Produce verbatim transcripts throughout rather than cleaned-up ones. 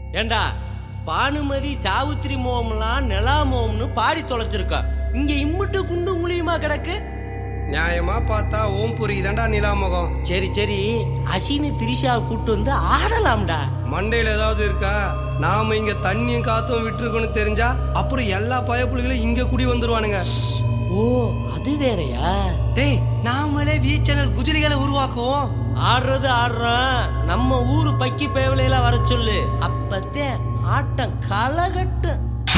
ஏண்டா பானுமதி சாவித்திரி மோம்லாம் நிலா மோம்னு பாடி தொலைச்சிருக்கான். இங்க இம்முட்டு குண்டு முழியுமா கிடக்கு? நியாயமா பார்த்தா ஓம்புரி தான்டா நிலாமுகம். சரி சரி, அசினு திரிஷா கூட்டு வந்து ஆடலாம்டா. மண்டையில ஏதாவது இருக்கா? நாம இங்க தண்ணியும் காத்தும் விட்டுருக்கோன்னு தெரிஞ்சா அப்புறம் எல்லா பயப்புலிகளும் இங்க குடி வந்துருவானுங்க. ஓ அது வேறையா? டேய், நாமளே வி சேனல் குஜிலிகளை உருவாக்குவோம். ஆடுறது ஆடுறோம், நம்ம ஊரு பக்கி பேவலையில வர சொல்லு, அப்பத்தே ஆட்டம் களகட்டு.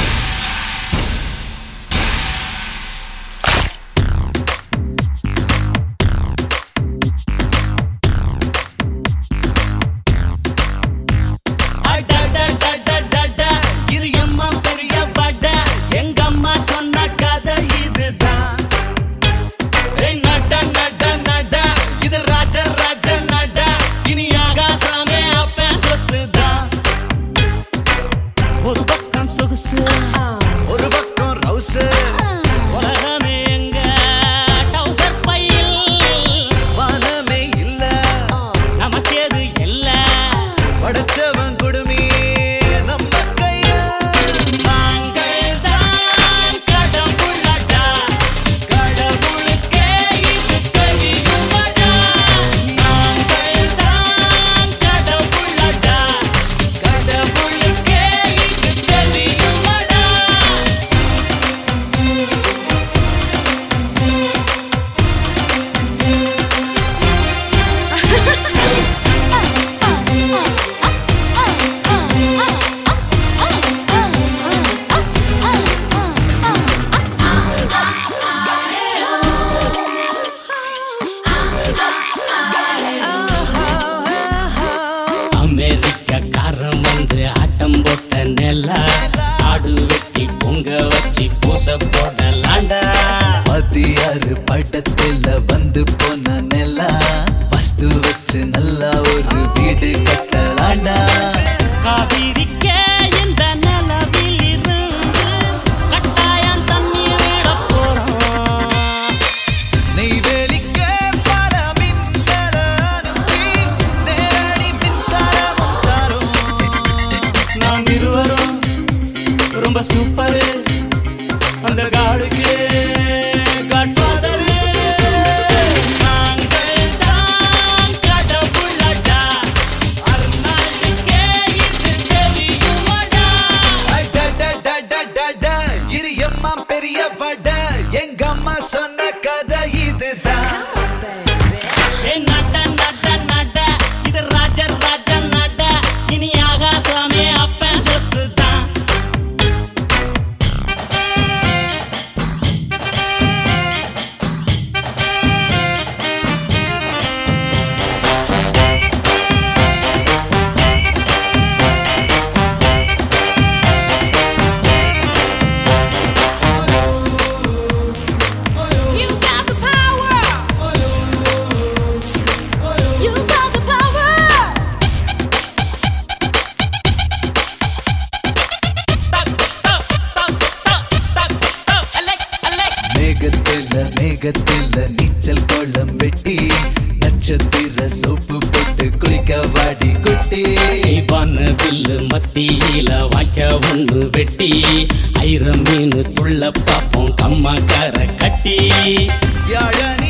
ஒரு பக்கம் ரவுசு, உலகமே எங்க டவுசர் பையில், வானமே இல்ல நமக்கேது இல்ல, படைச்சவன் குடுமி நம்ம கைய. நாங்கள் தான் கடவுளடா, கடவுளுக்கே இது தெரியுமடா. நாங்கள் தான் கடவுளடா, கடவுளுக்கே இது தெரியுமடா. அமெரிக்காரன் வந்து ஆட்டம் போட்ட நெல்லா, ஆடு வெட்டி பொங்க வச்சு பூச போடலாண்டா. மத்தியாரு படத்துல வந்து போன நிலா, வஸ்து வச்சு நல்லா ஒரு வீடு கட்டலாண்டா. காவிரிக்கே இந்த நிலவில் இருந்து கட்டாயம் தண்ணீர் விட போறோம். நெய்வேலிக்க பல மின்னல அனுப்பி நேரடி மின்சாரமும் தரும். நாம் இருவரும் ரொம்ப சூப்பரு, அந்த காடுக்கு காட்ஃபாதரு. நாங்கள் தான் கடவுளடா, அர்னால்டுக்கே இது தெரியுமடா. அடடடடடட, இது எம்மா பெரிய வட, எங்க அம்மா சொன்ன கதை இதுதான். ஏ நட நட நட, இது ராஜ ராஜ நட, இனி ஆகாசாமே அப்பன் சொத்து தான். You got the power. You got the power. மேகத்தில மேகத்தில நீச்சல் கோலம் வெட்டி, நட்சத்திர சோப்பு போட்டு குளிக்க வாடி குட்டி. வில்லு மத்தியில வாய்க்க ஒண்ணு வெட்டி, ஐர மீன் துள்ள பாப்போம் கம்மா கரை கட்டி. யாழனி